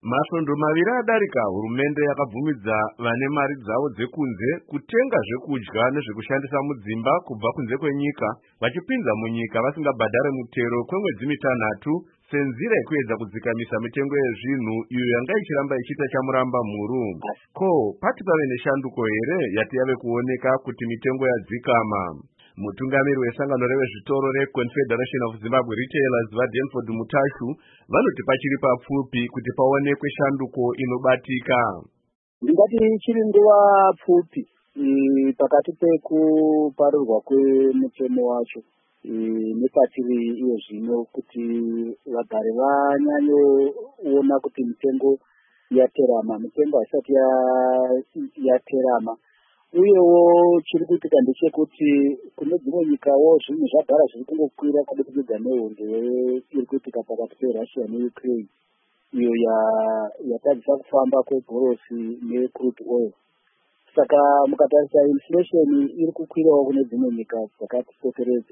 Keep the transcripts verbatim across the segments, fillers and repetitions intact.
Masvondo maviri adarika, hurumende yakabvumidza vane mari dzavo dzekunze kutenga zvekudya nezvekushandisa mudzimba kubva kunze kwenyika, vachipinza munyika vasingabhadhare mutero kwemwedzi mitanhatu senzira yekuedza kudzikamisa mitengo yezvinhu iyo yanga ichiramba ichiita chamuramba mhuru. Ko, pati pave neshanduko here yati yave kuoneka kuti mitengo yadzikama? Mutungamiri wesangano revezvitoro reConfederation of Zimbabwe Retailers vaDenford Mutashu vanoti pachiri papfupi kuti paonekwe shanduko inobatika. Ndingati chiri nguva pfupi pakati pekuparirwa kwemutemo wacho nepatiri iyo zvino kuti vagari vanyanyoona kuti mitengo yaterama, mitengo haisati yaterama. Uyewo chiri kuitika ndechekuti kune dzimwe nyikawo zvinhu zvagara zviri kungokwira kubudikidza nehondo iri kuitika pakati peRussia neUkraine, iyo yatadzisa kufamba kwegorosi necrude oil. Saka mukatarisa inflation iri kukwirawo kune dzimwe nyika dzakatipoteredza,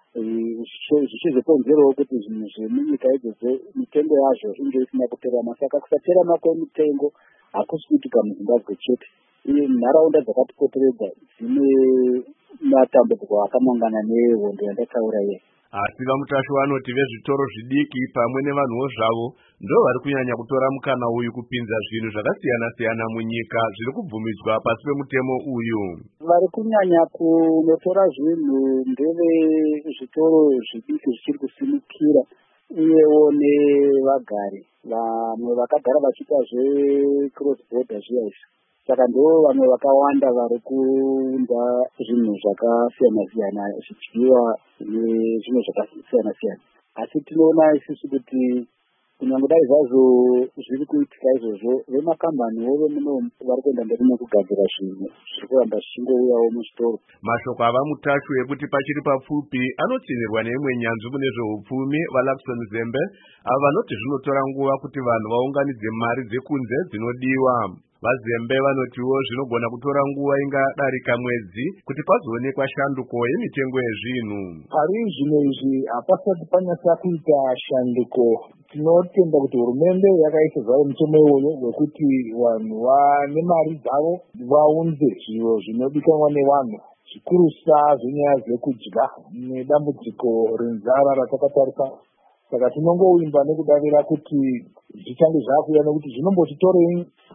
zvichizokonzerawo kuti zvinhu zvemunyika idzodzo mitengo yazvo inge isina kuterama. Saka kusaterama kwemitengo hakusi kuitika muZimbabwe chete, uye nharaunda dzakatipoteredza dzine matambudziko akamangana nehondo yandataura iye. Asi vaMutashu vanoti vezvitoro zvidiki pamwe nevanhuwo zvavo ndo vari kunyanya kutora mukana uyu kupinza zvinhu zvakasiyana-siyana munyika zviri kubvumidzwa pasi pemutemo uyu. Vari kunyanya kunotora zvinhu ndeve zvitoro zvidiki zvichiri kusimukira, uyewo nevagari vamwe vakagara vachiita zvecross border zviya izvi. Saka ndo vamwe vakawanda vari kuunda zvinhu zvakasiyana-siyana, zvidyiwa nezvinhu zvakasiyana-siyana. Asi tinoona isusu kuti kunyange dai zvazvo zviri kuitika izvozvo, vemakambaniwo vemuno vari kuenda mberi nekugadzira zvinhu zviri kuramba zvichingouyawo muzvitoro. Mashoko avaMutashu ekuti pachiri papfupi anotsinirwa neimwe nyanzvi mune zveupfumi vaLakson Zembe, ava vanoti zvinotora nguva kuti vanhu vaunganidze mari dzekunze dzinodiwa. VaZembe vanotiwo zvinogona kutora nguva ingadarika mwedzi kuti pazoonekwa shanduko yemitengo yezvinhu. Pari zvino izvi hapasati panyasa kuita shanduko. Tinotenda kuti hurumende yakaisa zvayo mutemo iwoyo wekuti vanhu vane mari dzavo vaunze zviro zvinodikanwa nevanhu, zvikurusa zvenyaya dzekudya nedambudziko renzara ratakatarisa. Saka tinongoimba nekudavira kuti zvichange zvakuya, nekuti zvinombotitorei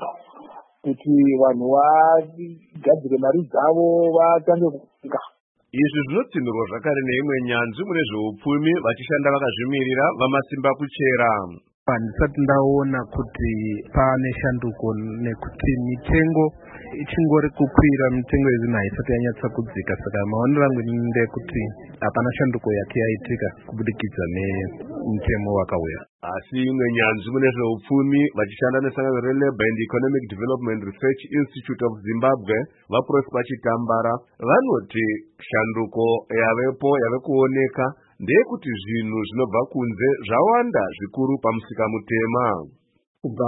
kuti vanhu vagadzire mari dzavo vatange kufunga. Izvi zvinotsinirwa zvakare neimwe nyanzvi mune zveupfumi vachishanda vakazvimirira vamasimba kuchera. Handisati ndaona kuti pane shanduko, nekuti mitengo ichingori kukwira, mitengo yezvinhu haisati yanyatsa kudzika. Saka maonero angu ndekuti hapana shanduko yati yaitika kubudikidza nemutemo wakauya. Asi imwe nyanzvi mune zveupfumi vachishanda nesangano reLabour and Economic Development Research Institute of Zimbabwe vaProsper Chitambara vanoti shanduko yavepo yave kuoneka ndeyekuti zvinhu zvinobva kunze zvawanda zvikuru pamusika mutema. Kubva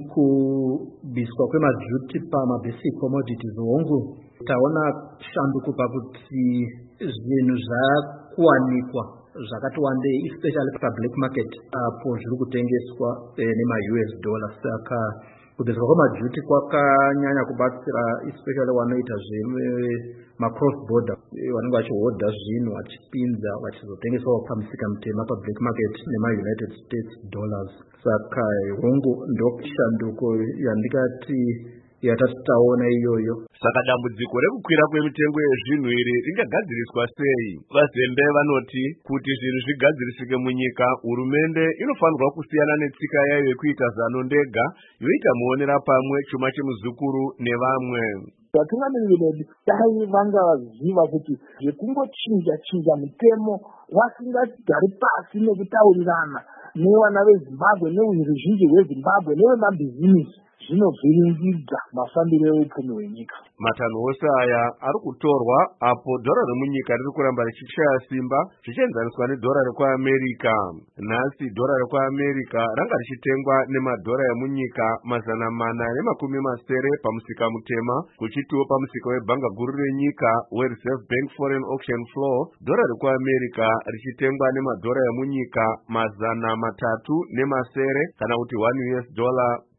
mukubviswa kwemajuti pamabasic commodities hongu, taona shanduko pakuti zvinhu zvakuwanikwa zvakati wandei, especially pablack market apo zviri kutengeswa nema-U S dollar. Saka kubviswa kwemajuti kwakanyanya kubatsira especially vanoita zvema-cross border, vanenge vachihodha zvinhu vachipinza vachizotengeswa pamusika mutema pablack market nema-United States dollars. Saka hongu ndoshanduko yandikati yatati taona iyoyo. Saka dambudziko rekukwira kwemitengo yezvinhu iri ringagadziriswa sei? VaZembe vanoti kuti zvinhu zvigadzirisike munyika, hurumende inofanirwa kusiyana netsika yayo yekuita zano ndega yoita muonera pamwe chuma chemuzukuru nevamwe. Vatungamiri vedu dai vangaziva kuti zvekungochinja chinja mutemo vasingagari pasi nekutaurirana nevana veZimbabwe neveruzhinji rweZimbabwe nevemabhizinisi zvinovhiringidza mafambiro eupfumi hwenyika. Matanho ose aya ari kutorwa apo dhora remunyika riri kuramba richishaya simba zvichienzaniswa nedhora rekuAmerika. Nhasi dhora rekuAmerika ranga richitengwa nemadhora emunyika mazana mana nemakumi masere pamusika mutema, kuchitiwo pamusika webhanga guru renyika weReserve Bank Foreign Auction Floor, dhora rekuAmerika richitengwa nemadhora emunyika mazana matatu nemasere kana kuti one U S dollar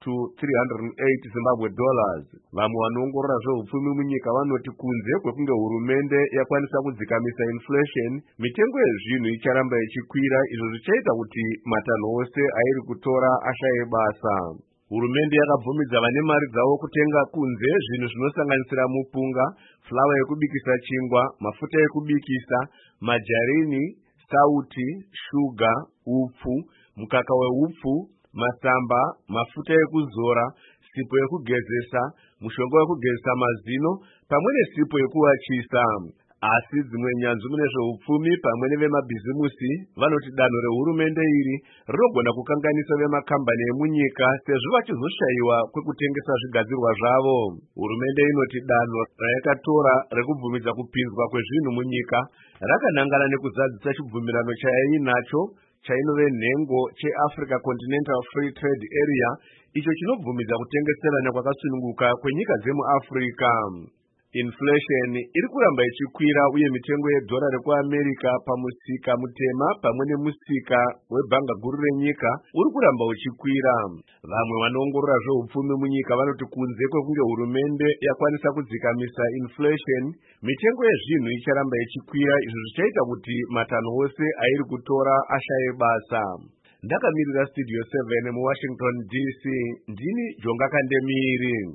to three hundred eight Zimbabwe dollars. Vamwe vanoongorora zveupfumi munyika vanoti kunze kwekunge hurumende yakwanisa kudzikamisa inflation, mitengo yezvinhu icharamba ichikwira, izvo zvichaita kuti matanho ose airi kutora ashaye basa. Hurumende yakabvumidza vane mari dzavo kutenga kunze zvinhu zvinosanganisira mupunga, flawa yekubikisa chingwa, mafuta ekubikisa, majarini, sauti, shuga, upfu, mukaka weupfu, masamba, mafuta ekuzora, sipo yekugezesa, mushonga wekugezesa mazino, pamwe nesipo yekuwachisa. Asi dzimwe nyanzvi mune zveupfumi pamwe nevemabhizimusi vanoti danho rehurumende iri rinogona kukanganisa vemakambani emunyika sezvo vachizoshayiwa kwekutengesa zvigadzirwa zvavo. Hurumende inoti danho rayakatora rekubvumidza kupinzwa kwezvinhu munyika rakanangana nekuzadzisa chibvumirano chayainacho chainove nhengo cheAfrica Continental Free Trade Area, icho chinobvumidza kutengeserana kwakasununguka kwenyika dzemuAfrica. Inflation iri kuramba ichikwira uye mitengo yedhora rekuAmerica pamusika mutema pamwe nemusika webhanga guru renyika uri kuramba uchikwira. Vamwe vanoongorora zveupfumi munyika vanoti kunze kwekunge hurumende yakwanisa kudzikamisa inflation, mitengo yezvinhu icharamba ichikwira, izvo zvichaita kuti matanho ose airi kutora ashaye basa. Ndakamirira Studio seven muWashington D C, ndini Jonga Kandemiri.